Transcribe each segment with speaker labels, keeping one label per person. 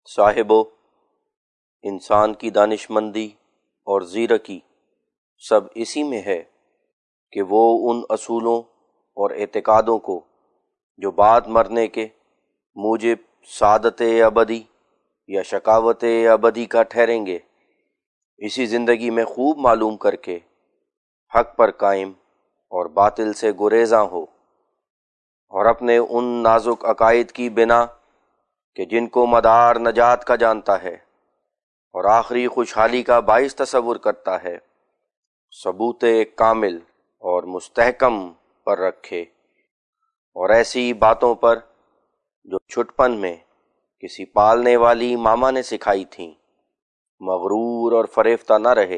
Speaker 1: صاحبو، انسان کی دانشمندی اور زیرکی سب اسی میں ہے کہ وہ ان اصولوں اور اعتقادوں کو جو بعد مرنے کے موجب سعادت ابدی یا شقاوت ابدی کا ٹھہریں گے، اسی زندگی میں خوب معلوم کر کے حق پر قائم اور باطل سے گریزاں ہو، اور اپنے ان نازک عقائد کی بنا کہ جن کو مدار نجات کا جانتا ہے اور آخری خوشحالی کا باعث تصور کرتا ہے، ثبوت کامل اور مستحکم پر رکھے، اور ایسی باتوں پر جو چھٹپن میں کسی پالنے والی ماما نے سکھائی تھیں مغرور اور فریفتہ نہ رہے،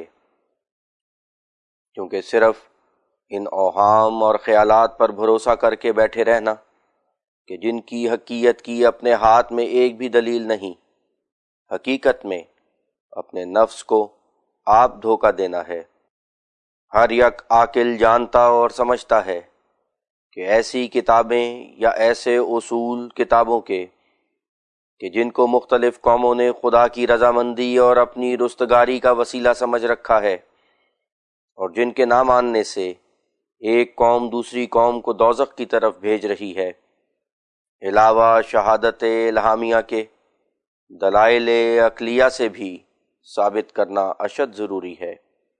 Speaker 1: کیونکہ صرف ان اوہام اور خیالات پر بھروسہ کر کے بیٹھے رہنا کہ جن کی حقیقت کی اپنے ہاتھ میں ایک بھی دلیل نہیں، حقیقت میں اپنے نفس کو آپ دھوکہ دینا ہے۔ ہر یک عاقل جانتا اور سمجھتا ہے کہ ایسی کتابیں یا ایسے اصول کتابوں کے کہ جن کو مختلف قوموں نے خدا کی رضامندی اور اپنی رستگاری کا وسیلہ سمجھ رکھا ہے، اور جن کے نہ ماننے سے ایک قوم دوسری قوم کو دوزخ کی طرف بھیج رہی ہے، علاوہ شہادت الہامیہ کے دلائل عقلیہ سے بھی ثابت کرنا اشد ضروری ہے،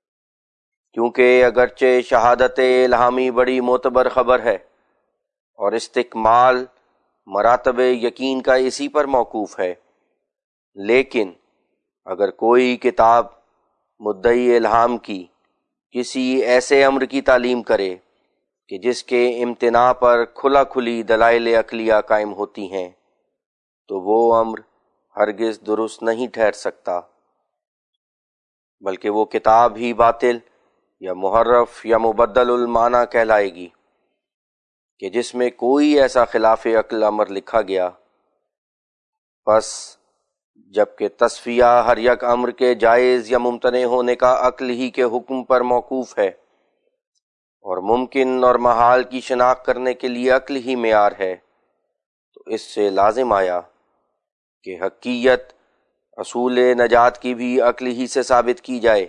Speaker 1: کیونکہ اگرچہ شہادت الہامی بڑی معتبر خبر ہے اور استکمال مراتب یقین کا اسی پر موقوف ہے، لیکن اگر کوئی کتاب مدعی الہام کی کسی ایسے امر کی تعلیم کرے کہ جس کے امتناع پر کھلا کھلی دلائل عقلیہ قائم ہوتی ہیں، تو وہ امر ہرگز درست نہیں ٹھہر سکتا، بلکہ وہ کتاب ہی باطل یا محرف یا مبدل المعنی کہلائے گی، کہ جس میں کوئی ایسا خلاف عقل امر لکھا گیا۔ پس جبکہ تصفیہ ہر یک امر کے جائز یا ممتنع ہونے کا عقل ہی کے حکم پر موقوف ہے، اور ممکن اور محال کی شناخت کرنے کے لیے عقل ہی معیار ہے، تو اس سے لازم آیا کہ حقیقت اصول نجات کی بھی عقل ہی سے ثابت کی جائے،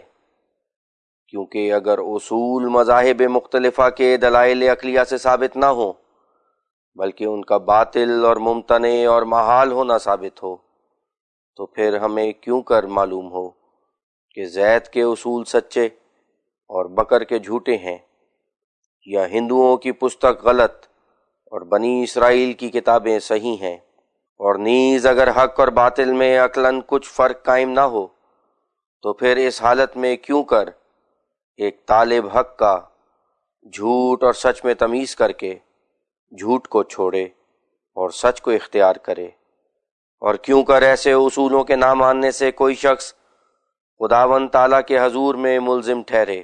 Speaker 1: کیونکہ اگر اصول مذاہب مختلفہ کے دلائل عقلیہ سے ثابت نہ ہوں بلکہ ان کا باطل اور ممتنع اور محال ہونا ثابت ہو، تو پھر ہمیں کیوں کر معلوم ہو کہ زید کے اصول سچے اور بکر کے جھوٹے ہیں، یا ہندوؤں کی پستک غلط اور بنی اسرائیل کی کتابیں صحیح ہیں، اور نیز اگر حق اور باطل میں عقلاً کچھ فرق قائم نہ ہو، تو پھر اس حالت میں کیوں کر ایک طالب حق کا جھوٹ اور سچ میں تمیز کر کے جھوٹ کو چھوڑے اور سچ کو اختیار کرے، اور کیوں کر ایسے اصولوں کے نہ ماننے سے کوئی شخص خداوند تعالیٰ کے حضور میں ملزم ٹھہرے۔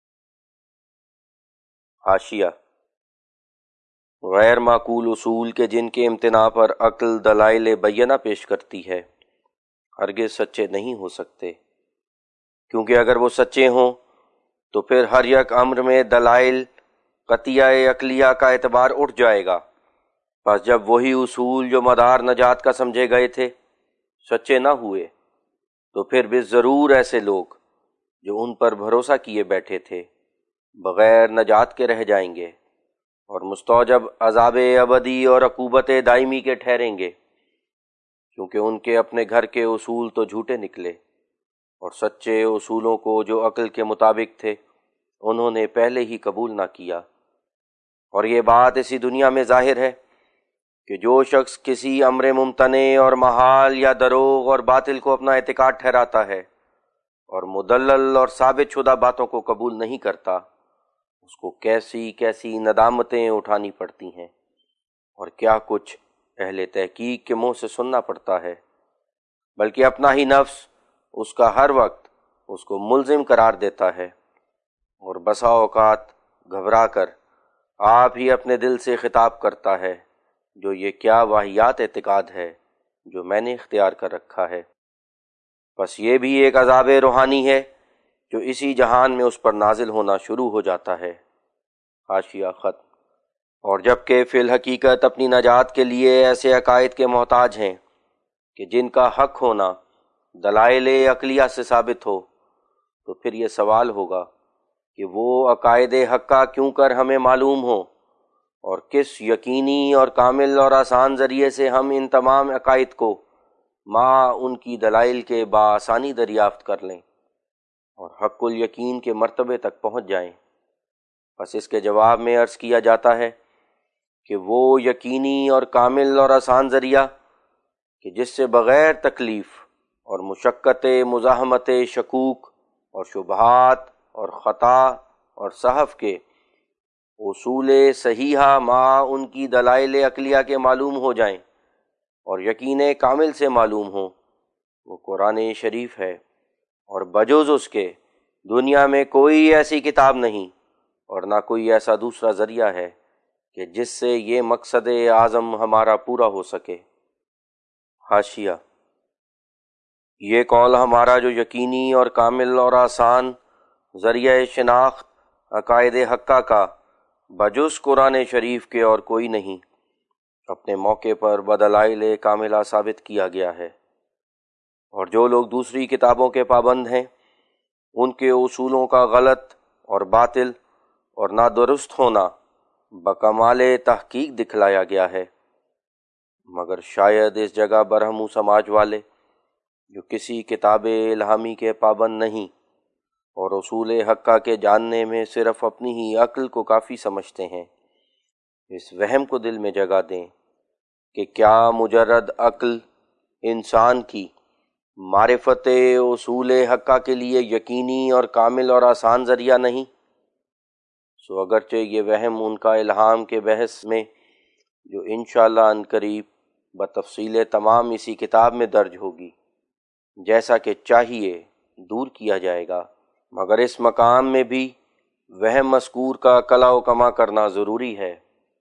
Speaker 1: حاشیہ: غیر معقول اصول کے جن کے امتناع پر عقل دلائل بینہ پیش کرتی ہے ہرگز سچے نہیں ہو سکتے، کیونکہ اگر وہ سچے ہوں تو پھر ہر یک امر میں دلائل قطعیہ عقلیہ کا اعتبار اٹھ جائے گا۔ پس جب وہی اصول جو مدار نجات کا سمجھے گئے تھے سچے نہ ہوئے، تو پھر بھی ضرور ایسے لوگ جو ان پر بھروسہ کیے بیٹھے تھے بغیر نجات کے رہ جائیں گے، اور مستوجب عذاب ابدی اور عقوبت دائمی کے ٹھہریں گے، کیونکہ ان کے اپنے گھر کے اصول تو جھوٹے نکلے، اور سچے اصولوں کو جو عقل کے مطابق تھے انہوں نے پہلے ہی قبول نہ کیا۔ اور یہ بات اسی دنیا میں ظاہر ہے کہ جو شخص کسی امر ممتنع اور محال یا دروغ اور باطل کو اپنا اعتقاد ٹھہراتا ہے اور مدلل اور ثابت شدہ باتوں کو قبول نہیں کرتا، اس کو کیسی کیسی ندامتیں اٹھانی پڑتی ہیں، اور کیا کچھ اہل تحقیق کے منہ سے سننا پڑتا ہے، بلکہ اپنا ہی نفس اس کا ہر وقت اس کو ملزم قرار دیتا ہے، اور بسا اوقات گھبرا کر آپ ہی اپنے دل سے خطاب کرتا ہے، جو یہ کیا واہیات اعتقاد ہے جو میں نے اختیار کر رکھا ہے۔ بس یہ بھی ایک عذاب روحانی ہے جو اسی جہان میں اس پر نازل ہونا شروع ہو جاتا ہے۔ حاشیہ ختم۔ اور جبکہ فی الحقیقت اپنی نجات کے لیے ایسے عقائد کے محتاج ہیں کہ جن کا حق ہونا دلائل عقلیہ سے ثابت ہو، تو پھر یہ سوال ہوگا کہ وہ عقائد حقہ کیوں کر ہمیں معلوم ہو، اور کس یقینی اور کامل اور آسان ذریعے سے ہم ان تمام عقائد کو ان کی دلائل کے بآسانی دریافت کر لیں اور حق الیقین کے مرتبے تک پہنچ جائیں۔ بس اس کے جواب میں عرض کیا جاتا ہے کہ وہ یقینی اور کامل اور آسان ذریعہ کہ جس سے بغیر تکلیف اور مشقت مزاحمت شکوک اور شبہات اور خطا اور سہو کے اصول صحیحہ ان کی دلائل عقلیہ کے معلوم ہو جائیں اور یقین کامل سے معلوم ہوں، وہ قرآن شریف ہے، اور بجوز اس کے دنیا میں کوئی ایسی کتاب نہیں اور نہ کوئی ایسا دوسرا ذریعہ ہے کہ جس سے یہ مقصد اعظم ہمارا پورا ہو سکے۔ حاشیہ: یہ قول ہمارا جو یقینی اور کامل اور آسان ذریعہ شناخت عقائد حقہ کا بجز قرآن شریف کے اور کوئی نہیں، اپنے موقع پر بدلائل کاملہ ثابت کیا گیا ہے، اور جو لوگ دوسری کتابوں کے پابند ہیں ان کے اصولوں کا غلط اور باطل اور نادرست ہونا بکمال تحقیق دکھلایا گیا ہے، مگر شاید اس جگہ برہمو سماج والے جو کسی کتاب الہامی کے پابند نہیں اور اصول حقہ کے جاننے میں صرف اپنی ہی عقل کو کافی سمجھتے ہیں، اس وہم کو دل میں جگہ دیں کہ کیا مجرد عقل انسان کی معرفت اصول حقہ کے لیے یقینی اور کامل اور آسان ذریعہ نہیں؟ سو اگرچہ یہ وہم ان کا الہام کے بحث میں جو انشاءاللہ عنقریب بتفصیل تمام اسی کتاب میں درج ہوگی جیسا کہ چاہیے دور کیا جائے گا، مگر اس مقام میں بھی وہم مذکور کا کلا و کما کرنا ضروری ہے۔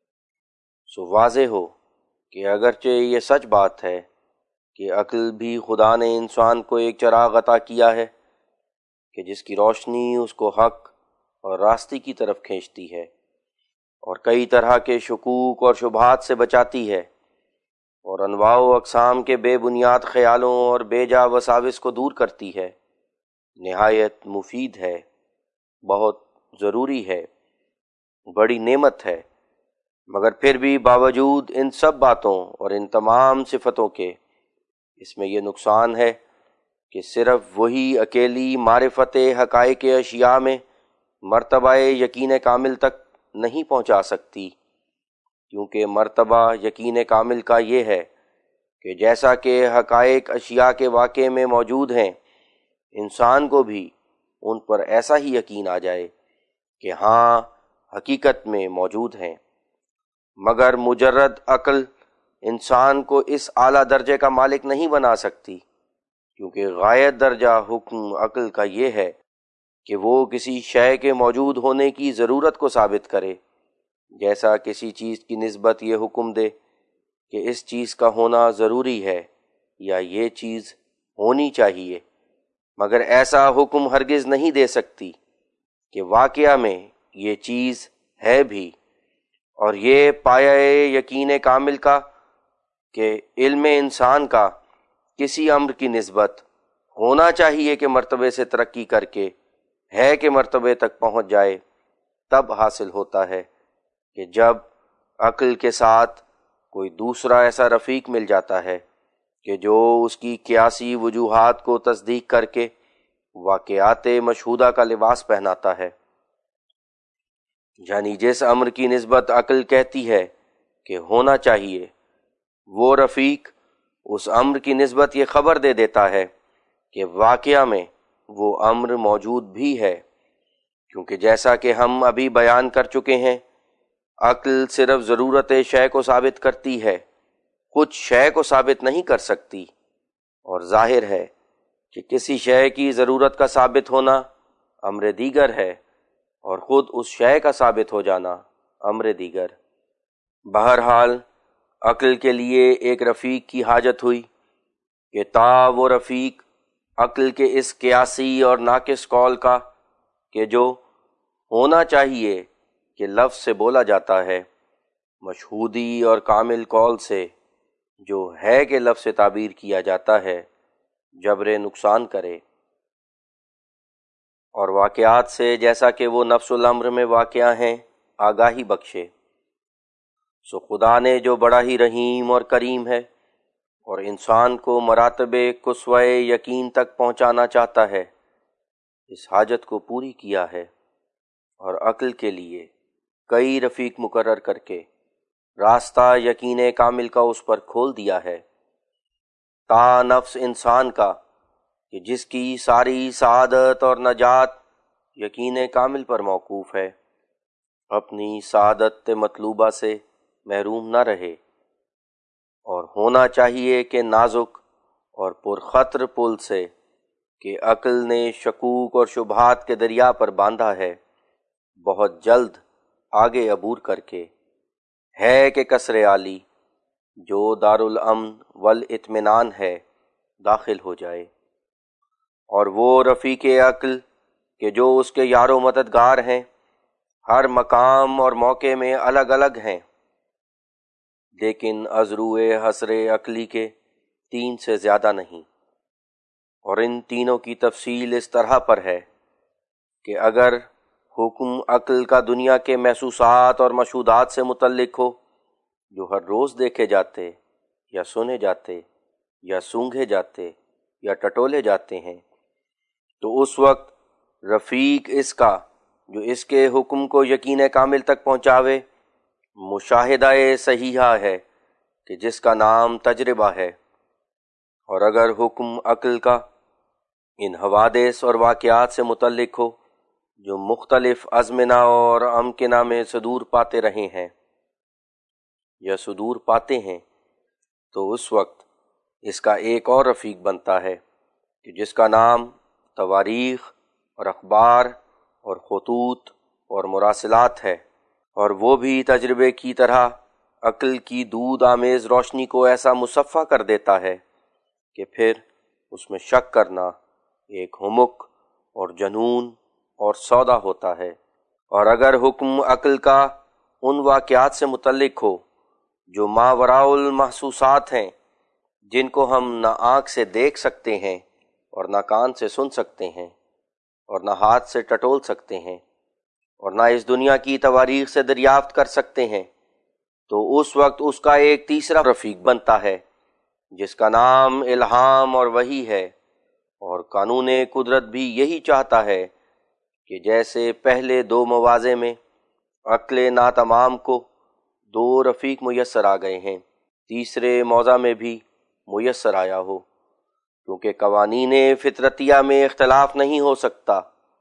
Speaker 1: سو واضح ہو کہ اگرچہ یہ سچ بات ہے کہ عقل بھی خدا نے انسان کو ایک چراغ عطا کیا ہے کہ جس کی روشنی اس کو حق اور راستے کی طرف کھینچتی ہے اور کئی طرح کے شکوک اور شبہات سے بچاتی ہے اور انواع و اقسام کے بے بنیاد خیالوں اور بے جا وساوس کو دور کرتی ہے، نہایت مفید ہے، بہت ضروری ہے، بڑی نعمت ہے، مگر پھر بھی باوجود ان سب باتوں اور ان تمام صفتوں کے اس میں یہ نقصان ہے کہ صرف وہی اکیلی معرفت حقائق اشیاء میں مرتبہ یقین کامل تک نہیں پہنچا سکتی، کیونکہ مرتبہ یقین کامل کا یہ ہے کہ جیسا کہ حقائق اشیاء کے واقع میں موجود ہیں، انسان کو بھی ان پر ایسا ہی یقین آ جائے کہ ہاں حقیقت میں موجود ہیں، مگر مجرد عقل انسان کو اس اعلیٰ درجے کا مالک نہیں بنا سکتی، کیونکہ غایت درجہ حکم عقل کا یہ ہے کہ وہ کسی شے کے موجود ہونے کی ضرورت کو ثابت کرے، جیسا کسی چیز کی نسبت یہ حکم دے کہ اس چیز کا ہونا ضروری ہے یا یہ چیز ہونی چاہیے، مگر ایسا حکم ہرگز نہیں دے سکتی کہ واقعہ میں یہ چیز ہے بھی، اور یہ پایہ یقین کامل کا کہ علم انسان کا کسی امر کی نسبت ہونا چاہیے کہ مرتبے سے ترقی کر کے ہے کہ مرتبے تک پہنچ جائے، تب حاصل ہوتا ہے کہ جب عقل کے ساتھ کوئی دوسرا ایسا رفیق مل جاتا ہے کہ جو اس کی قیاسی وجوہات کو تصدیق کر کے واقعات مشہودہ کا لباس پہناتا ہے، یعنی جس امر کی نسبت عقل کہتی ہے کہ ہونا چاہیے، وہ رفیق اس امر کی نسبت یہ خبر دے دیتا ہے کہ واقعہ میں وہ امر موجود بھی ہے، کیونکہ جیسا کہ ہم ابھی بیان کر چکے ہیں، عقل صرف ضرورت شے کو ثابت کرتی ہے، کچھ شے کو ثابت نہیں کر سکتی، اور ظاہر ہے کہ کسی شے کی ضرورت کا ثابت ہونا امر دیگر ہے اور خود اس شے کا ثابت ہو جانا امر دیگر۔ بہرحال عقل کے لیے ایک رفیق کی حاجت ہوئی کہ تا وہ رفیق عقل کے اس قیاسی اور ناقص قول کا کہ جو ہونا چاہیے کہ لفظ سے بولا جاتا ہے، مشہودی اور کامل قول سے جو ہے کہ لفظ سے تعبیر کیا جاتا ہے جبر نقصان کرے، اور واقعات سے جیسا کہ وہ نفس الامر میں واقعہ ہیں آگاہی بخشے۔ سو خدا نے جو بڑا ہی رحیم اور کریم ہے اور انسان کو مراتب قصوہ یقین تک پہنچانا چاہتا ہے، اس حاجت کو پوری کیا ہے اور عقل کے لیے کئی رفیق مقرر کر کے راستہ یقین کامل کا اس پر کھول دیا ہے، تا نفس انسان کا کہ جس کی ساری سعادت اور نجات یقین کامل پر موقوف ہے، اپنی سعادت مطلوبہ سے محروم نہ رہے، اور ہونا چاہیے کہ نازک اور پرخطر پل سے کہ عقل نے شکوک اور شبہات کے دریا پر باندھا ہے، بہت جلد آگے عبور کر کے ہے کہ قصر عالی جو دارالامن والاطمینان ہے داخل ہو جائے، اور وہ رفیق عقل کہ جو اس کے یار و مددگار ہیں ہر مقام اور موقع میں الگ الگ ہیں، لیکن از روئے حصر عقلی کے 3 سے زیادہ نہیں، اور ان تینوں کی تفصیل اس طرح پر ہے کہ اگر حکم عقل کا دنیا کے محسوسات اور مشہودات سے متعلق ہو جو ہر روز دیکھے جاتے یا سنے جاتے یا سونگھے جاتے یا ٹٹولے جاتے ہیں، تو اس وقت رفیق اس کا جو اس کے حکم کو یقین کامل تک پہنچاوے مشاہدہ صحیحہ ہے کہ جس کا نام تجربہ ہے، اور اگر حکم عقل کا ان حوادث اور واقعات سے متعلق ہو جو مختلف ازمنہ اور امکنہ میں صدور پاتے رہے ہیں یا صدور پاتے ہیں، تو اس وقت اس کا ایک اور رفیق بنتا ہے کہ جس کا نام تواریخ اور اخبار اور خطوط اور مراسلات ہے، اور وہ بھی تجربے کی طرح عقل کی دودھ آمیز روشنی کو ایسا مصفہ کر دیتا ہے کہ پھر اس میں شک کرنا ایک حمق اور جنون اور سودا ہوتا ہے۔ اور اگر حکم عقل کا ان واقعات سے متعلق ہو جو ماوراء المحسوسات ہیں، جن کو ہم نہ آنکھ سے دیکھ سکتے ہیں اور نہ کان سے سن سکتے ہیں اور نہ ہاتھ سے ٹٹول سکتے ہیں اور نہ اس دنیا کی تواریخ سے دریافت کر سکتے ہیں، تو اس وقت اس کا ایک تیسرا رفیق بنتا ہے جس کا نام الہام اور وحی ہے، اور قانون قدرت بھی یہی چاہتا ہے کہ جیسے پہلے 2 مواضع میں عقل ناتمام کو 2 رفیق میسر آ گئے ہیں، تیسرے موضع میں بھی میسر آیا ہو، کیونکہ قوانین فطرتیہ میں اختلاف نہیں ہو سکتا،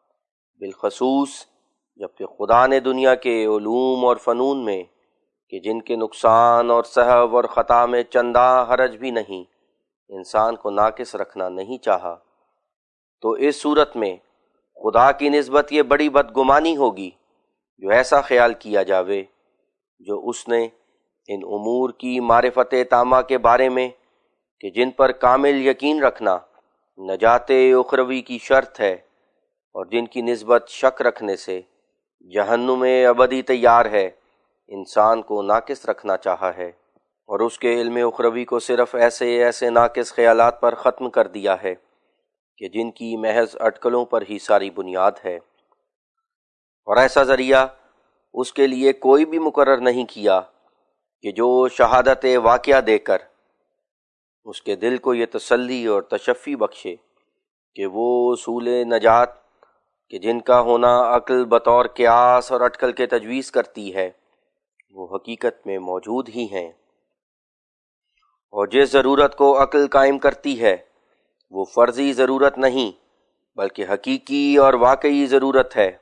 Speaker 1: بالخصوص جبکہ خدا نے دنیا کے علوم اور فنون میں کہ جن کے نقصان اور سہو اور خطا میں چندہ حرج بھی نہیں، انسان کو ناقص رکھنا نہیں چاہا، تو اس صورت میں خدا کی نسبت یہ بڑی بدگمانی ہوگی جو ایسا خیال کیا جاوے جو اس نے ان امور کی معرفت تامہ کے بارے میں کہ جن پر کامل یقین رکھنا نجات اخروی کی شرط ہے اور جن کی نسبت شک رکھنے سے جہنم ابدی تیار ہے، انسان کو ناقص رکھنا چاہا ہے، اور اس کے علم اخروی کو صرف ایسے ناقص خیالات پر ختم کر دیا ہے کہ جن کی محض اٹکلوں پر ہی ساری بنیاد ہے، اور ایسا ذریعہ اس کے لیے کوئی بھی مقرر نہیں کیا کہ جو شہادت واقعہ دے کر اس کے دل کو یہ تسلی اور تشفی بخشے کہ وہ اصول نجات کہ جن کا ہونا عقل بطور قیاس اور اٹکل کے تجویز کرتی ہے وہ حقیقت میں موجود ہی ہیں، اور جس ضرورت کو عقل قائم کرتی ہے وہ فرضی ضرورت نہیں بلکہ حقیقی اور واقعی ضرورت ہے۔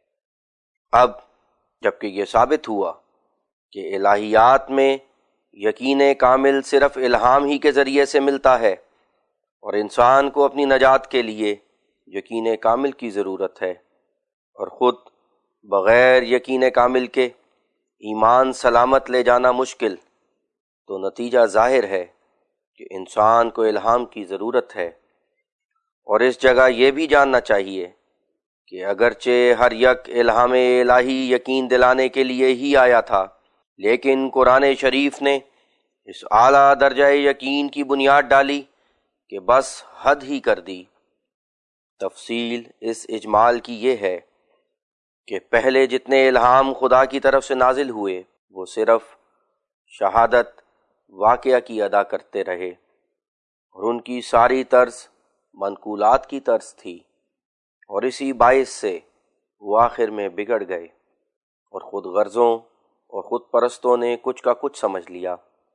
Speaker 1: اب جبکہ یہ ثابت ہوا کہ الہیات میں یقین کامل صرف الہام ہی کے ذریعے سے ملتا ہے اور انسان کو اپنی نجات کے لیے یقین کامل کی ضرورت ہے، اور خود بغیر یقین کامل کے ایمان سلامت لے جانا مشکل، تو نتیجہ ظاہر ہے کہ انسان کو الہام کی ضرورت ہے۔ اور اس جگہ یہ بھی جاننا چاہیے کہ اگرچہ ہر یک الہام الہی یقین دلانے کے لیے ہی آیا تھا، لیکن قرآن شریف نے اس اعلیٰ درجہ یقین کی بنیاد ڈالی کہ بس حد ہی کر دی۔ تفصیل اس اجمال کی یہ ہے کہ پہلے جتنے الہام خدا کی طرف سے نازل ہوئے وہ صرف شہادت واقعہ کی ادا کرتے رہے، اور ان کی ساری طرز منقولات کی طرز تھی، اور اسی باعث سے وہ آخر میں بگڑ گئے اور خود غرضوں اور خود پرستوں نے کچھ کا کچھ سمجھ لیا۔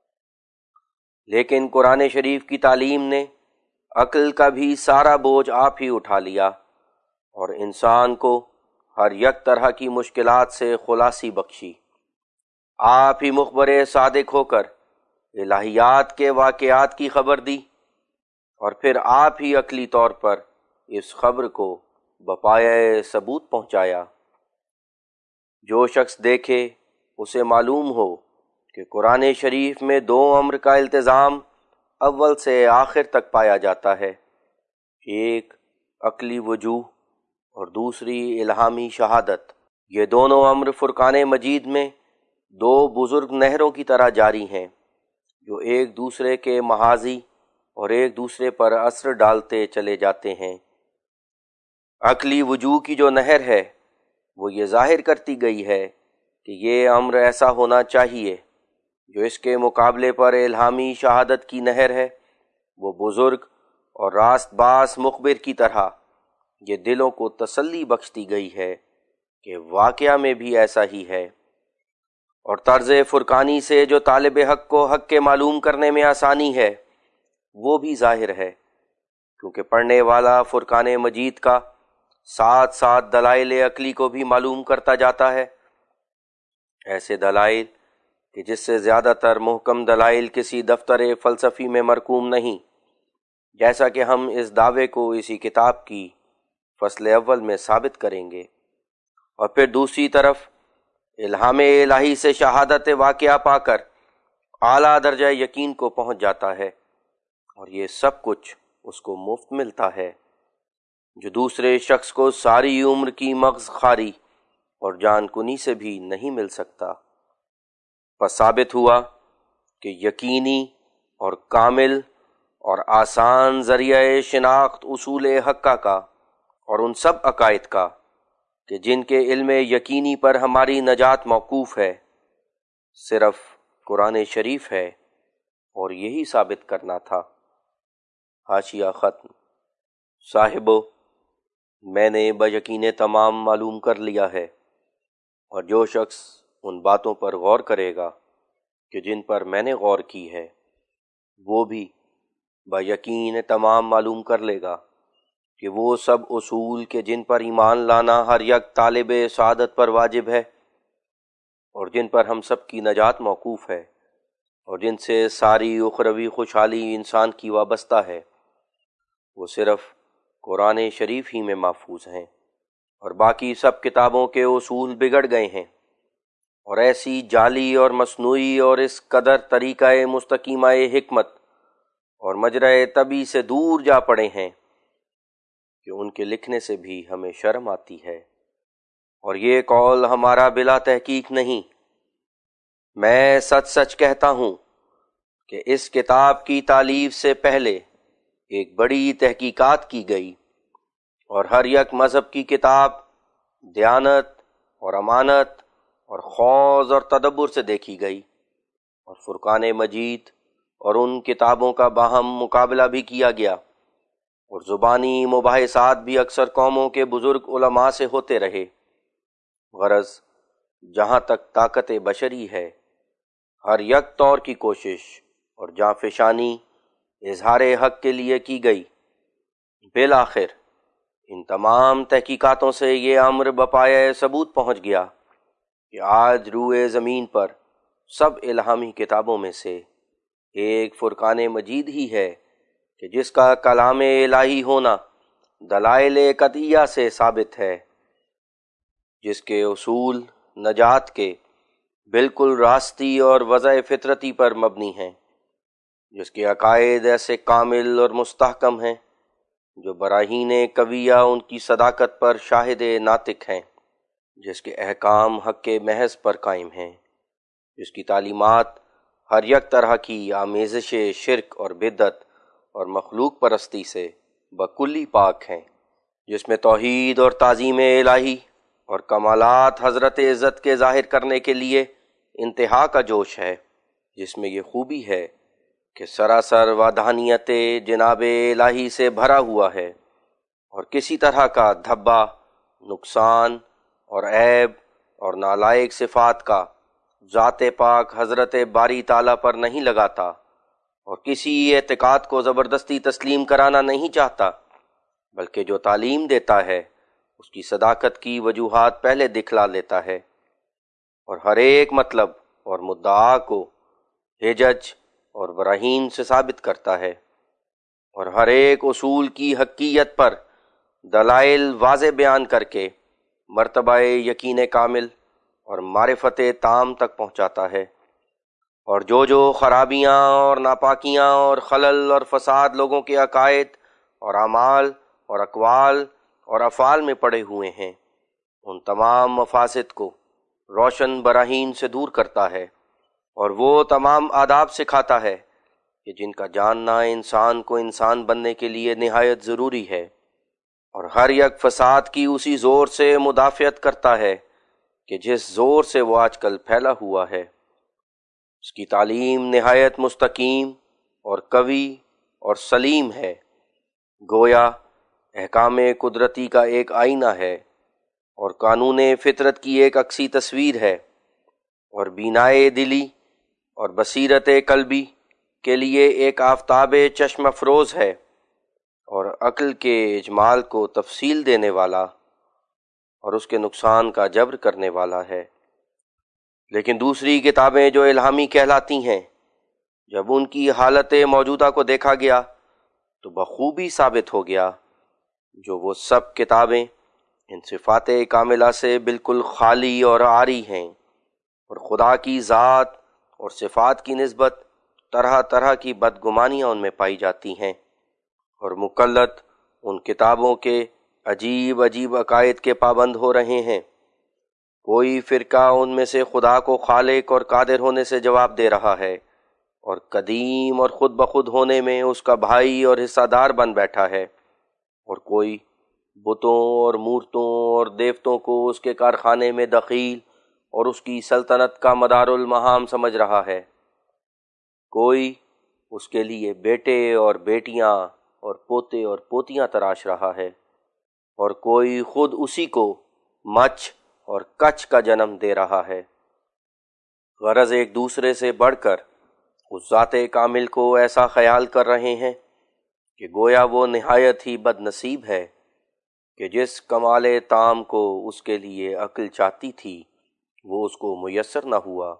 Speaker 1: لیکن قرآن شریف کی تعلیم نے عقل کا بھی سارا بوجھ آپ ہی اٹھا لیا اور انسان کو ہر یک طرح کی مشکلات سے خلاصی بخشی۔ آپ ہی مخبر صادق ہو کر الہیات کے واقعات کی خبر دی، اور پھر آپ ہی عقلی طور پر اس خبر کو بپایۂ ثبوت پہنچایا۔ جو شخص دیکھے اسے معلوم ہو کہ قرآن شریف میں دو امر کا التزام اول سے آخر تک پایا جاتا ہے، ایک عقلی وجوہ اور دوسری الہامی شہادت۔ یہ دونوں امر فرقان مجید میں دو بزرگ نہروں کی طرح جاری ہیں جو ایک دوسرے کے محاذی اور ایک دوسرے پر اثر ڈالتے چلے جاتے ہیں۔ عقلی وجوہ کی جو نہر ہے وہ یہ ظاہر کرتی گئی ہے کہ یہ امر ایسا ہونا چاہیے، جو اس کے مقابلے پر الہامی شہادت کی نہر ہے وہ بزرگ اور راست باز مخبر کی طرح یہ دلوں کو تسلی بخشتی گئی ہے کہ واقعہ میں بھی ایسا ہی ہے، اور طرز فرقانی سے جو طالب حق کو حق کے معلوم کرنے میں آسانی ہے وہ بھی ظاہر ہے، کیونکہ پڑھنے والا فرقان مجید کا ساتھ ساتھ دلائل عقلی کو بھی معلوم کرتا جاتا ہے۔ ایسے دلائل کہ جس سے زیادہ تر محکم دلائل کسی دفتر فلسفی میں مرقوم نہیں، جیسا کہ ہم اس دعوے کو اسی کتاب کی فصل اول میں ثابت کریں گے۔ اور پھر دوسری طرف الہام الہی سے شہادت واقعہ پا کر اعلیٰ درجہ یقین کو پہنچ جاتا ہے، اور یہ سب کچھ اس کو مفت ملتا ہے، جو دوسرے شخص کو ساری عمر کی مغز خاری اور جان کنی سے بھی نہیں مل سکتا۔ پس ثابت ہوا کہ یقینی اور کامل اور آسان ذریعہ شناخت اصول حقہ کا اور ان سب عقائد کا کہ جن کے علم یقینی پر ہماری نجات موقوف ہے، صرف قرآن شریف ہے، اور یہی ثابت کرنا تھا۔ حاشیہ ختم۔ صاحبو، میں نے بیقین تمام معلوم کر لیا ہے، اور جو شخص ان باتوں پر غور کرے گا کہ جن پر میں نے غور کی ہے، وہ بھی بیقین تمام معلوم کر لے گا کہ وہ سب اصول کے جن پر ایمان لانا ہر یک طالب سعادت پر واجب ہے، اور جن پر ہم سب کی نجات موقوف ہے، اور جن سے ساری اخروی خوشحالی انسان کی وابستہ ہے، وہ صرف قرآن شریف ہی میں محفوظ ہیں، اور باقی سب کتابوں کے اصول بگڑ گئے ہیں، اور ایسی جعلی اور مصنوعی اور اس قدر طریقہ مستقیمہ حکمت اور مجرہ طبی سے دور جا پڑے ہیں کہ ان کے لکھنے سے بھی ہمیں شرم آتی ہے، اور یہ قول ہمارا بلا تحقیق نہیں۔ میں سچ سچ کہتا ہوں کہ اس کتاب کی تالیف سے پہلے ایک بڑی تحقیقات کی گئی، اور ہر یک مذہب کی کتاب دیانت اور امانت اور خوض اور تدبر سے دیکھی گئی، اور فرقان مجید اور ان کتابوں کا باہم مقابلہ بھی کیا گیا، اور زبانی مباحثات بھی اکثر قوموں کے بزرگ علماء سے ہوتے رہے۔ غرض جہاں تک طاقت بشری ہے، ہر یک طور کی کوشش اور جانفشانی اظہار حق کے لیے کی گئی۔ بالآخر ان تمام تحقیقاتوں سے یہ امر بپایۂ ثبوت پہنچ گیا کہ آج روئے زمین پر سب الہامی کتابوں میں سے ایک فرقان مجید ہی ہے کہ جس کا کلام الہی ہونا دلائل قطعیہ سے ثابت ہے، جس کے اصول نجات کے بالکل راستی اور وضع فطرتی پر مبنی ہیں، جس کے عقائد ایسے کامل اور مستحکم ہیں جو براہین قویہ ان کی صداقت پر شاہد ناطق ہیں، جس کے احکام حق محض پر قائم ہیں، جس کی تعلیمات ہر یک طرح کی آمیزش شرک اور بدعت اور مخلوق پرستی سے بکلی پاک ہیں، جس میں توحید اور تعظیم الہی اور کمالات حضرت عزت کے ظاہر کرنے کے لیے انتہا کا جوش ہے، جس میں یہ خوبی ہے کہ سراسر وحدانیت جناب الہی سے بھرا ہوا ہے، اور کسی طرح کا دھبا، نقصان اور عیب اور نالائق صفات کا ذات پاک حضرت باری تعالیٰ پر نہیں لگاتا، اور کسی اعتقاد کو زبردستی تسلیم کرانا نہیں چاہتا، بلکہ جو تعلیم دیتا ہے اس کی صداقت کی وجوہات پہلے دکھلا لیتا ہے، اور ہر ایک مطلب اور مدعا کو حجج اور براہین سے ثابت کرتا ہے، اور ہر ایک اصول کی حقیقت پر دلائل واضح بیان کر کے مرتبہ یقین کامل اور معرفت تام تک پہنچاتا ہے، اور جو خرابیاں اور ناپاکیاں اور خلل اور فساد لوگوں کے عقائد اور اعمال اور اقوال اور افعال میں پڑے ہوئے ہیں، ان تمام مفاسد کو روشن براہین سے دور کرتا ہے، اور وہ تمام آداب سکھاتا ہے کہ جن کا جاننا انسان کو انسان بننے کے لیے نہایت ضروری ہے، اور ہر یک فساد کی اسی زور سے مدافعت کرتا ہے کہ جس زور سے وہ آج کل پھیلا ہوا ہے۔ اس کی تعلیم نہایت مستقیم اور قوی اور سلیم ہے، گویا احکام قدرتی کا ایک آئینہ ہے، اور قانون فطرت کی ایک عکسی تصویر ہے، اور بینائے دلی اور بصیرت قلبی کے لیے ایک آفتاب چشم افروز ہے، اور عقل کے اجمال کو تفصیل دینے والا اور اس کے نقصان کا جبر کرنے والا ہے۔ لیکن دوسری کتابیں جو الہامی کہلاتی ہیں، جب ان کی حالت موجودہ کو دیکھا گیا تو بخوبی ثابت ہو گیا جو وہ سب کتابیں ان صفات کاملہ سے بالکل خالی اور عاری ہیں، اور خدا کی ذات اور صفات کی نسبت طرح طرح کی بدگمانیاں ان میں پائی جاتی ہیں، اور مقلد ان کتابوں کے عجیب عجیب عقائد کے پابند ہو رہے ہیں۔ کوئی فرقہ ان میں سے خدا کو خالق اور قادر ہونے سے جواب دے رہا ہے، اور قدیم اور خود بخود ہونے میں اس کا بھائی اور حصہ دار بن بیٹھا ہے، اور کوئی بتوں اور مورتوں اور دیوتوں کو اس کے کارخانے میں دخیل اور اس کی سلطنت کا مدار المہام سمجھ رہا ہے، کوئی اس کے لیے بیٹے اور بیٹیاں اور پوتے اور پوتیاں تراش رہا ہے، اور کوئی خود اسی کو مچھ اور کچھ کا جنم دے رہا ہے۔ غرض ایک دوسرے سے بڑھ کر اس ذات کامل کو ایسا خیال کر رہے ہیں کہ گویا وہ نہایت ہی بد نصیب ہے کہ جس کمال تام کو اس کے لیے عقل چاہتی تھی وہ اس کو میسر نہ ہوا۔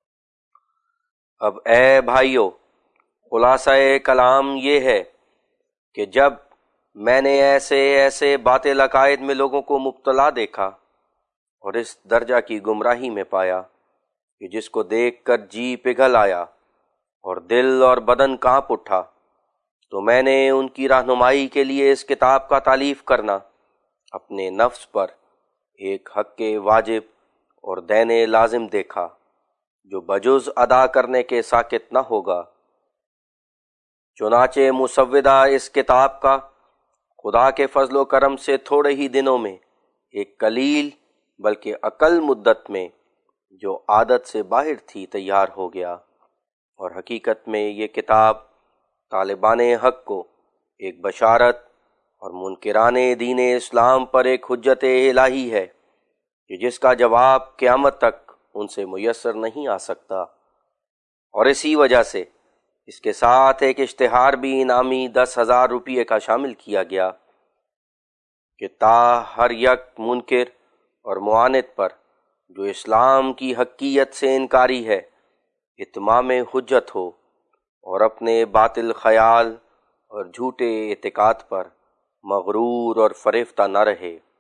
Speaker 1: اب اے بھائیو، خلاصہ کلام یہ ہے کہ جب میں نے ایسے باطل عقائد میں لوگوں کو مبتلا دیکھا اور اس درجہ کی گمراہی میں پایا کہ جس کو دیکھ کر جی پگھل آیا اور دل اور بدن کانپ اٹھا، تو میں نے ان کی رہنمائی کے لیے اس کتاب کا تالیف کرنا اپنے نفس پر ایک حق واجب اور دین لازم دیکھا جو بجز ادا کرنے کے ساکت نہ ہوگا۔ چنانچہ مسودہ اس کتاب کا خدا کے فضل و کرم سے تھوڑے ہی دنوں میں ایک قلیل بلکہ اقل مدت میں جو عادت سے باہر تھی تیار ہو گیا، اور حقیقت میں یہ کتاب طالبان حق کو ایک بشارت اور منکران دین اسلام پر ایک حجت الہی ہے کہ جس کا جواب قیامت تک ان سے میسر نہیں آ سکتا، اور اسی وجہ سے اس کے ساتھ ایک اشتہار بھی انعامی 10,000 روپے کا شامل کیا گیا کہ تا ہر یک منکر اور معاند پر جو اسلام کی حقیقت سے انکاری ہے اتمام حجت ہو، اور اپنے باطل خیال اور جھوٹے اعتقاد پر مغرور اور فریفتہ نہ رہے۔